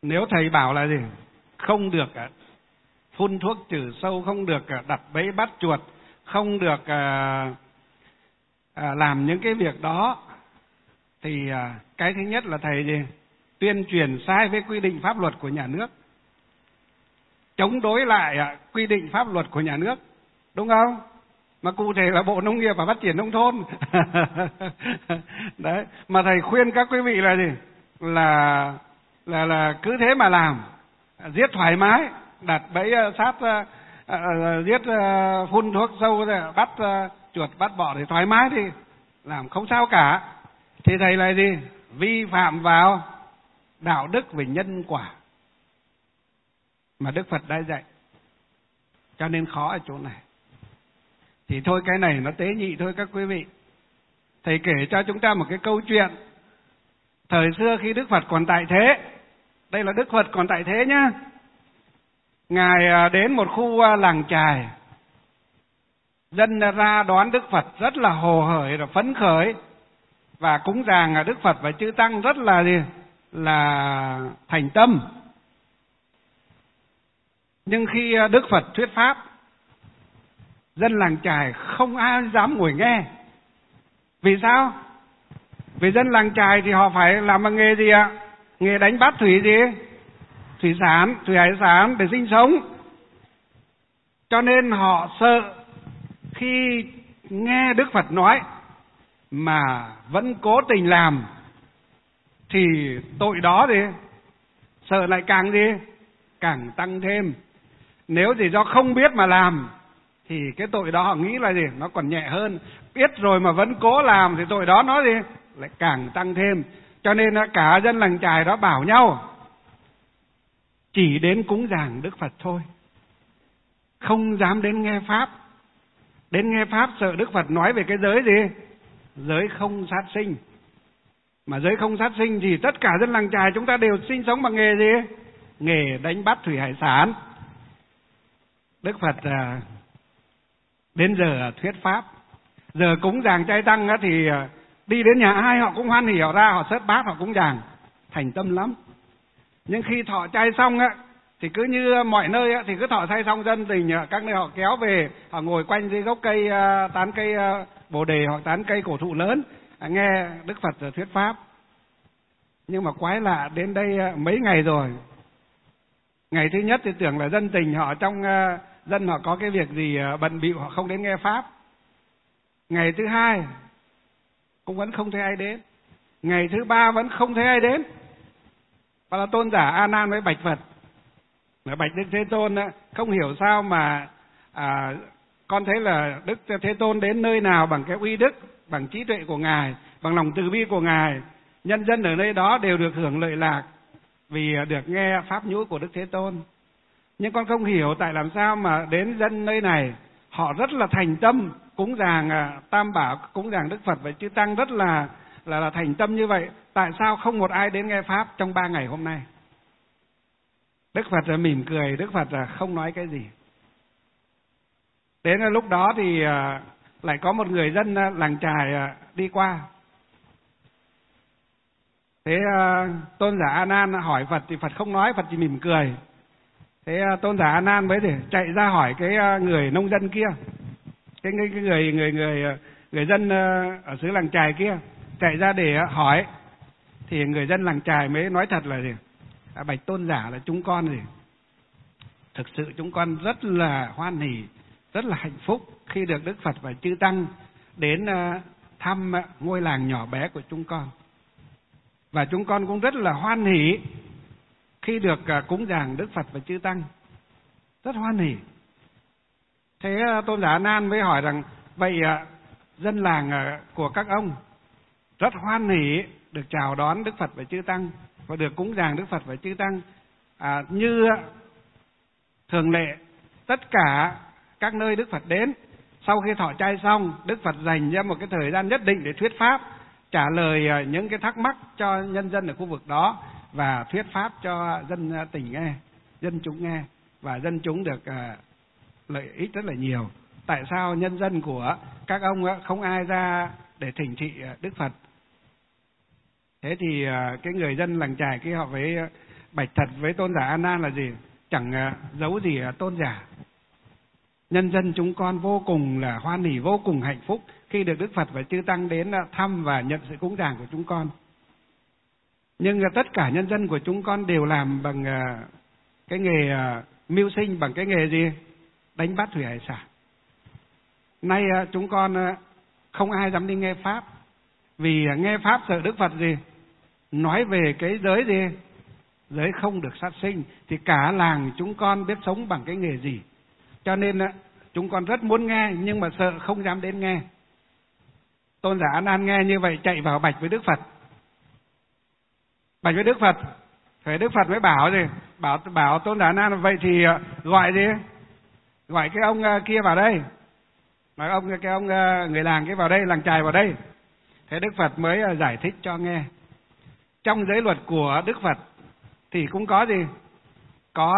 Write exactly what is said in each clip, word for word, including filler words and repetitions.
Nếu thầy bảo là gì? Không được phun thuốc trừ sâu, không được đặt bẫy bắt chuột, không được à, à, làm những cái việc đó, thì à, cái thứ nhất là thầy gì? Tuyên truyền sai với quy định pháp luật của nhà nước, chống đối lại à, quy định pháp luật của nhà nước, đúng không? Mà cụ thể là Bộ Nông nghiệp và Phát triển Nông thôn. Đấy, mà thầy khuyên các quý vị là gì? Là là là cứ thế mà làm, giết thoải mái, đặt bẫy sát, uh, uh, giết uh, phun thuốc sâu, bắt uh, chuột bắt bọ thì thoải mái thì làm không sao cả. Thì thầy là gì? Vi phạm vào đạo đức về nhân quả mà Đức Phật đã dạy. Cho nên khó ở chỗ này. Thì thôi cái này nó tế nhị thôi các quý vị. Thầy kể cho chúng ta một cái câu chuyện. Thời xưa khi Đức Phật còn tại thế, đây là Đức Phật còn tại thế nhá, Ngài đến một khu làng chài, dân ra đón Đức Phật rất là hồ hởi và phấn khởi, và cúng dường Đức Phật và chư tăng rất là gì? Là thành tâm. Nhưng khi Đức Phật thuyết pháp, dân làng chài không ai dám ngồi nghe. Vì sao? Vì dân làng chài thì họ phải làm bằng nghề gì ạ? Nghề đánh bắt thủy gì? Thủy sản, thủy hải sản để sinh sống. Cho nên họ sợ khi nghe Đức Phật nói mà vẫn cố tình làm thì tội đó thì sợ lại càng gì? Càng tăng thêm. Nếu thì do không biết mà làm thì cái tội đó họ nghĩ là gì? Nó còn nhẹ hơn. Biết rồi mà vẫn cố làm thì tội đó nó gì? Lại càng tăng thêm. Cho nên cả dân làng chài đó bảo nhau chỉ đến cúng dường Đức Phật thôi, không dám đến nghe pháp. Đến nghe pháp sợ Đức Phật nói về cái giới gì? Giới không sát sinh. Mà giới không sát sinh thì tất cả dân làng chài chúng ta đều sinh sống bằng nghề gì? Nghề đánh bắt thủy hải sản. Đức Phật à, đến giờ thuyết pháp, giờ cúng dường chay tăng á, thì đi đến nhà ai họ cũng hoan hỉ, họ ra họ xếp bát họ cúng dường thành tâm lắm. Nhưng khi thọ chay xong á thì cứ như mọi nơi á, thì cứ thọ chay xong dân tình các nơi họ kéo về, họ ngồi quanh dưới gốc cây tán cây bồ đề hoặc tán cây cổ thụ lớn nghe Đức Phật thuyết pháp. Nhưng mà quái lạ, đến đây mấy ngày rồi, ngày thứ nhất thì tưởng là dân tình họ trong dân họ có cái việc gì bận bịu họ không đến nghe pháp. Ngày thứ hai cũng vẫn không thấy ai đến. Ngày thứ ba vẫn không thấy ai đến. Và là tôn giả A Nan mới bạch Phật, bạch Đức Thế Tôn, không hiểu sao mà à, con thấy là Đức Thế Tôn đến nơi nào bằng cái uy đức, bằng trí tuệ của Ngài, bằng lòng từ bi của Ngài, nhân dân ở nơi đó đều được hưởng lợi lạc vì được nghe pháp nhũ của Đức Thế Tôn. Nhưng con không hiểu tại làm sao mà đến dân nơi này họ rất là thành tâm cúng dường Tam Bảo, cúng dường Đức Phật và chư tăng rất là là, là thành tâm như vậy. Tại sao không một ai đến nghe pháp trong ba ngày hôm nay? Đức Phật là mỉm cười, Đức Phật là không nói cái gì. Đến lúc đó thì lại có một người dân làng chài đi qua. Thế tôn giả A Nan hỏi Phật thì Phật không nói, Phật chỉ mỉm cười. Thế tôn giả A Nan mới để chạy ra hỏi cái người nông dân kia, cái người cái người người người người dân ở xứ làng chài kia, chạy ra để hỏi. Thì người dân làng chài mới nói thật là gì? À, bạch tôn giả là chúng con gì? Thực sự chúng con rất là hoan hỉ, rất là hạnh phúc khi được Đức Phật và chư tăng đến thăm ngôi làng nhỏ bé của chúng con. Và chúng con cũng rất là hoan hỉ khi được cúng dường Đức Phật và chư tăng. Rất hoan hỉ. Thế tôn giả A Nan mới hỏi rằng, vậy dân làng của các ông rất hoan hỉ được chào đón Đức Phật và chư tăng và được cúng dường Đức Phật và chư tăng à, như thường lệ. Tất cả các nơi Đức Phật đến, sau khi thọ chay xong, Đức Phật dành ra một cái thời gian nhất định để thuyết pháp, trả lời những cái thắc mắc cho nhân dân ở khu vực đó và thuyết pháp cho dân tỉnh nghe, dân chúng nghe, và dân chúng được uh, lợi ích rất là nhiều. Tại sao nhân dân của các ông không ai ra để thỉnh thị Đức Phật? Thế thì uh, cái người dân làng chài kia họ mới bạch thật với tôn giả A Nan là gì? Chẳng giấu gì tôn giả. Nhân dân chúng con vô cùng là hoan hỉ, vô cùng hạnh phúc khi được Đức Phật và chư Tăng đến thăm và nhận sự cúng dường của chúng con. Nhưng tất cả nhân dân của chúng con đều làm bằng cái nghề mưu sinh, bằng cái nghề gì? Đánh bắt thủy hải sản. Nay chúng con không ai dám đi nghe Pháp, vì nghe Pháp sợ Đức Phật gì? Nói về cái giới gì? Giới không được sát sinh, thì cả làng chúng con biết sống bằng cái nghề gì. Cho nên chúng con rất muốn nghe, nhưng mà sợ không dám đến nghe. Tôn giả A Nan nghe như vậy chạy vào bạch với Đức Phật. Bạch với Đức Phật, phải Đức Phật mới bảo gì? Bảo bảo tôn giả A Nan, vậy thì gọi gì? Gọi cái ông kia vào đây. Nói ông cái ông người làng kia vào đây, làng chài vào đây. Thế Đức Phật mới giải thích cho nghe. Trong giới luật của Đức Phật thì cũng có gì? Có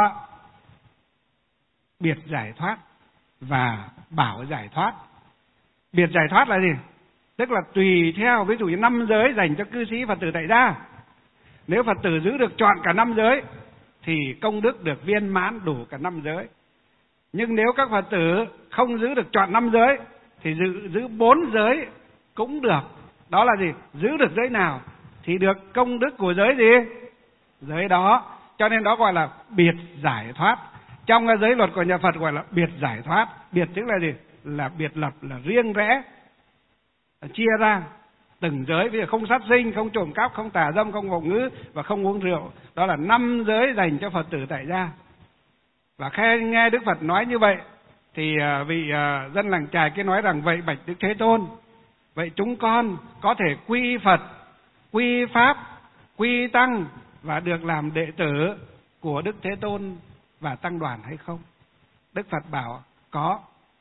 biệt giải thoát và bảo giải thoát. Biệt giải thoát là gì? Tức là tùy theo, ví dụ như năm giới dành cho cư sĩ Phật tử tại gia. Nếu Phật tử giữ được trọn cả năm giới thì công đức được viên mãn đủ cả năm giới. Nhưng nếu các Phật tử không giữ được trọn năm giới thì giữ, giữ bốn giới cũng được. Đó là gì? Giữ được giới nào thì được công đức của giới gì? Giới đó. Cho nên đó gọi là biệt giải thoát. Trong giới luật của nhà Phật gọi là biệt giải thoát. Biệt tức là gì? Là biệt lập, là riêng rẽ, chia ra từng giới. Ví dụ không sát sinh, không trộm cắp, không tà dâm, không ngọng ngữ và không uống rượu. Đó là năm giới dành cho Phật tử tại gia. Và khi nghe Đức Phật nói như vậy thì vị dân làng chài kia nói rằng, vậy bạch Đức Thế Tôn, vậy chúng con có thể quy Phật, quy Pháp, quy Tăng và được làm đệ tử của Đức Thế Tôn và Tăng đoàn hay không? Đức Phật bảo có.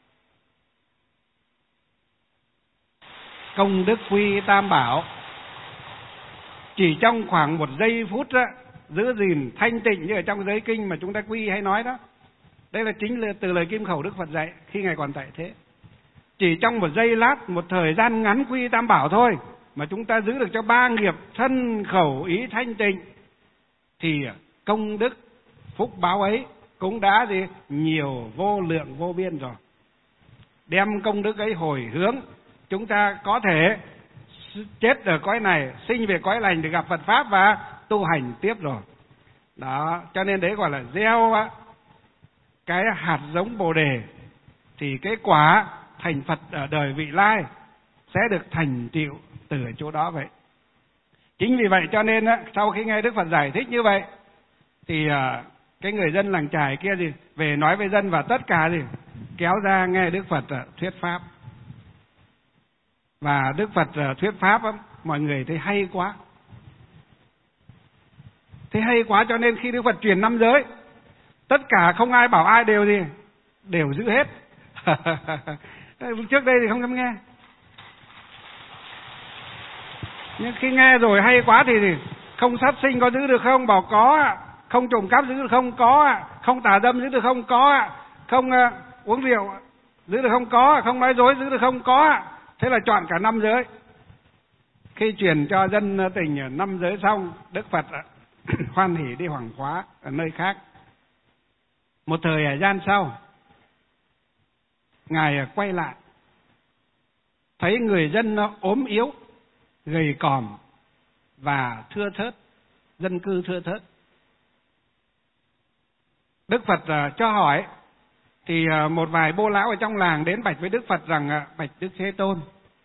Công đức quy Tam Bảo. Chỉ trong khoảng một giây phút đó, giữ gìn thanh tịnh như ở trong giới kinh mà chúng ta quy hay nói đó. Đây là chính là từ lời kim khẩu Đức Phật dạy khi Ngài còn tại thế. Chỉ trong một giây lát, một thời gian ngắn quy Tam Bảo thôi mà chúng ta giữ được cho ba nghiệp thân khẩu ý thanh tịnh thì công đức phúc báo ấy cũng đã gì? Nhiều vô lượng vô biên rồi. Đem công đức ấy hồi hướng, chúng ta có thể chết ở cõi này, sinh về cõi lành để gặp Phật Pháp và tu hành tiếp rồi. Đó, cho nên đấy gọi là gieo cái hạt giống Bồ Đề thì cái quả thành Phật ở đời vị lai sẽ được thành tựu từ chỗ đó vậy. Chính vì vậy cho nên sau khi nghe Đức Phật giải thích như vậy thì cái người dân làng chài kia gì về nói với dân và tất cả gì kéo ra nghe Đức Phật thuyết pháp. Và Đức Phật thuyết pháp mọi người thấy hay quá. Thấy hay quá cho nên khi Đức Phật truyền năm giới, tất cả không ai bảo ai đều gì đều giữ hết. Trước đây thì không dám nghe. Nhưng khi nghe rồi hay quá thì gì? Không sát sinh có giữ được không? Bảo có ạ. Không trộm cắp giữ được không? Có ạ. Không tà dâm giữ được không? Có ạ. Không uh, uống rượu giữ được không? Có ạ. Không nói dối giữ được không? Có ạ. Thế là chọn cả năm giới. Khi truyền cho dân tình năm giới xong, Đức Phật hoan hỉ đi hoằng khóa ở nơi khác. Một thời gian sau, Ngài quay lại, thấy người dân ốm yếu, gầy còm và thưa thớt, dân cư thưa thớt. Đức Phật cho hỏi, thì một vài bô lão ở trong làng đến bạch với Đức Phật rằng, bạch Đức Thế Tôn,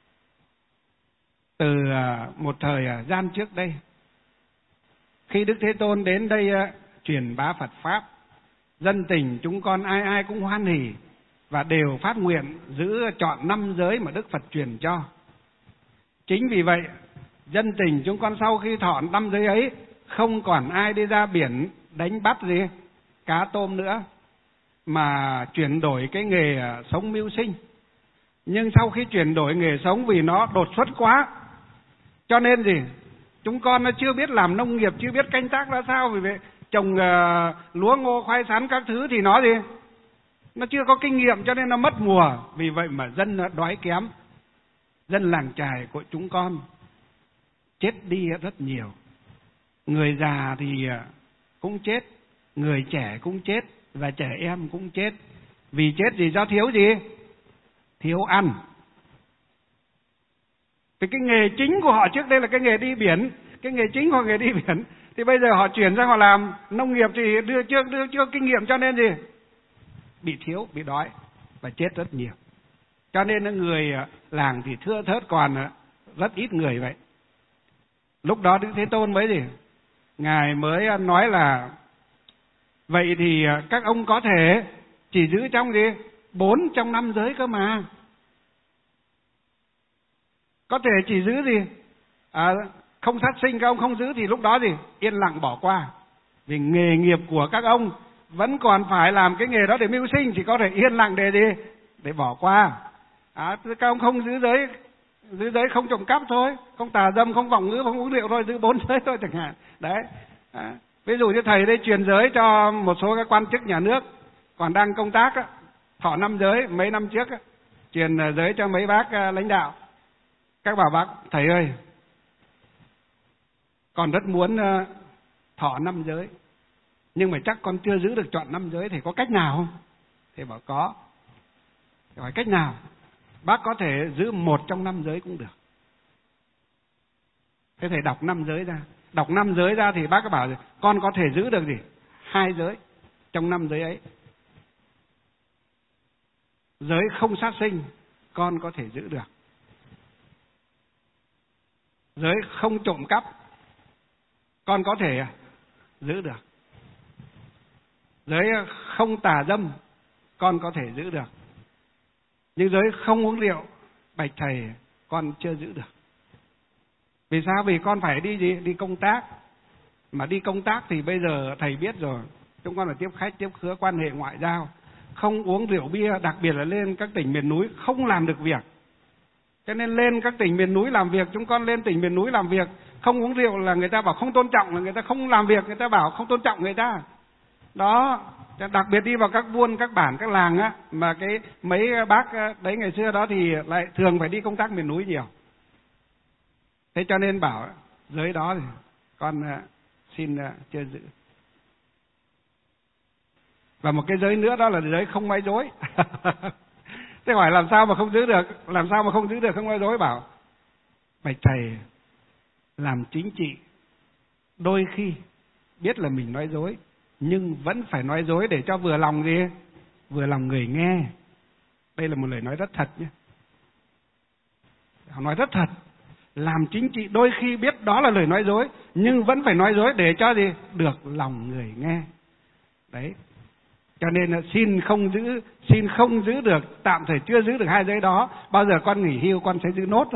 từ một thời gian trước đây, khi Đức Thế Tôn đến đây truyền bá Phật Pháp, dân tình chúng con ai ai cũng hoan hỉ và đều phát nguyện giữ trọn năm giới mà Đức Phật truyền cho. Chính vì vậy, dân tình chúng con sau khi thọ năm giới ấy, không còn ai đi ra biển đánh bắt gì, cá tôm nữa, mà chuyển đổi cái nghề sống mưu sinh. Nhưng sau khi chuyển đổi nghề sống vì nó đột xuất quá, cho nên gì, chúng con nó chưa biết làm nông nghiệp, chưa biết canh tác ra sao, vì vậy trồng uh, lúa ngô khoai sắn các thứ thì nó gì, nó chưa có kinh nghiệm cho nên nó mất mùa. Vì vậy mà dân đói kém, dân làng chài của chúng con chết đi rất nhiều. Người già thì cũng chết, người trẻ cũng chết, và trẻ em cũng chết. Vì chết gì? Do thiếu gì? Thiếu ăn. Vì cái nghề chính của họ trước đây là cái nghề đi biển, cái nghề chính của nghề đi biển, thì bây giờ họ chuyển sang họ làm nông nghiệp thì đưa chưa đưa chưa kinh nghiệm, cho nên gì? Bị thiếu, bị đói và chết rất nhiều. Cho nên người làng thì thưa thớt, còn rất ít người vậy. Lúc đó Đức Thế Tôn mới gì? Ngài mới nói là vậy thì các ông có thể chỉ giữ trong gì? Bốn trong năm giới cơ mà. Có thể chỉ giữ gì? À, không sát sinh các ông không giữ thì lúc đó gì? Yên lặng bỏ qua. Vì nghề nghiệp của các ông vẫn còn phải làm cái nghề đó để mưu sinh, chỉ có thể yên lặng để gì? Để bỏ qua. À, các ông không giữ giới, giữ giới không trộm cắp thôi, không tà dâm, không vọng ngữ, không uống rượu thôi, giữ bốn giới thôi chẳng hạn. Đấy. À, ví dụ như thầy đây truyền giới cho một số các quan chức nhà nước còn đang công tác á, thọ năm giới mấy năm trước á, truyền giới cho mấy bác lãnh đạo. Các bảo bác, thầy ơi, con rất muốn thọ năm giới, nhưng mà chắc con chưa giữ được trọn năm giới, thì có cách nào không? Thầy bảo có. Thầy hỏi cách nào? Bác có thể giữ một trong năm giới cũng được. Thế thầy đọc năm giới ra. Đọc năm giới ra thì bác có bảo con có thể giữ được gì? Hai giới trong năm giới ấy. Giới không sát sinh con có thể giữ được. Giới không trộm cắp con có thể giữ được. Giới không tà dâm con có thể giữ được. Nhưng giới không uống rượu, bạch thầy, con chưa giữ được. Vì sao? Vì con phải đi gì? Đi công tác. Mà đi công tác thì bây giờ thầy biết rồi, chúng con phải tiếp khách, tiếp khứa, quan hệ ngoại giao. Không uống rượu bia, đặc biệt là lên các tỉnh miền núi không làm được việc. Cho nên lên các tỉnh miền núi làm việc, chúng con lên tỉnh miền núi làm việc, không uống rượu là người ta bảo không tôn trọng, là người ta không làm việc, người ta bảo không tôn trọng người ta. Đó, đặc biệt đi vào các buôn, các bản, các làng á, mà cái mấy bác đấy ngày xưa đó thì lại thường phải đi công tác miền núi nhiều. Thế cho nên bảo giới đó thì con xin chưa giữ. Và một cái giới nữa đó là giới không nói dối. Thế hỏi làm sao mà không giữ được? Làm sao mà không giữ được không nói dối? Bảo bạch thầy, làm chính trị đôi khi biết là mình nói dối, nhưng vẫn phải nói dối để cho vừa lòng gì? Vừa lòng người nghe. Đây là một lời nói rất thật nhé. Họ nói rất thật. Làm chính trị đôi khi biết đó là lời nói dối, nhưng vẫn phải nói dối để cho gì? Được lòng người nghe. Đấy. Cho nên là xin không giữ, xin không giữ được, tạm thời chưa giữ được hai giới đó, bao giờ con nghỉ hưu con sẽ giữ nốt.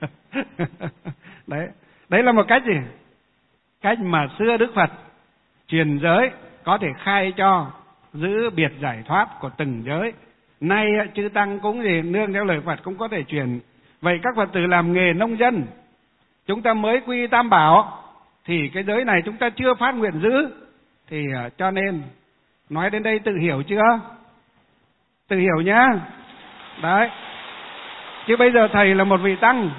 Đấy. Đấy là một cách gì? Cách mà xưa Đức Phật truyền giới có thể khai cho giữ biệt giải thoát của từng giới. Nay chư tăng cũng gì nương theo lời Phật cũng có thể truyền. Vậy các Phật tử làm nghề nông dân, chúng ta mới quy tam bảo, thì cái giới này chúng ta chưa phát nguyện giữ, thì cho nên nói đến đây tự hiểu chưa? Tự hiểu nhá. Đấy. Chứ bây giờ thầy là một vị tăng,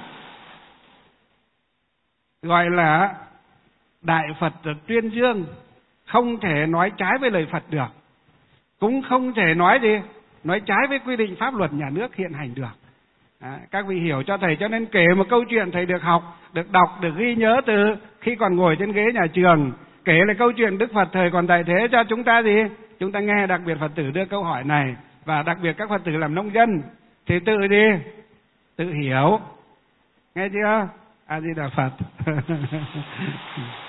gọi là Đại Phật tuyên dương, không thể nói trái với lời Phật được, cũng không thể nói gì, nói trái với quy định pháp luật nhà nước hiện hành được. À, các vị hiểu cho thầy. Cho nên kể một câu chuyện thầy được học, được đọc, được ghi nhớ từ khi còn ngồi trên ghế nhà trường. Kể là câu chuyện Đức Phật thời còn tại thế cho chúng ta gì? Chúng ta nghe, đặc biệt Phật tử đưa câu hỏi này, và đặc biệt các Phật tử làm nông dân thì tự đi, tự hiểu. Nghe chưa? A Di Đà Phật.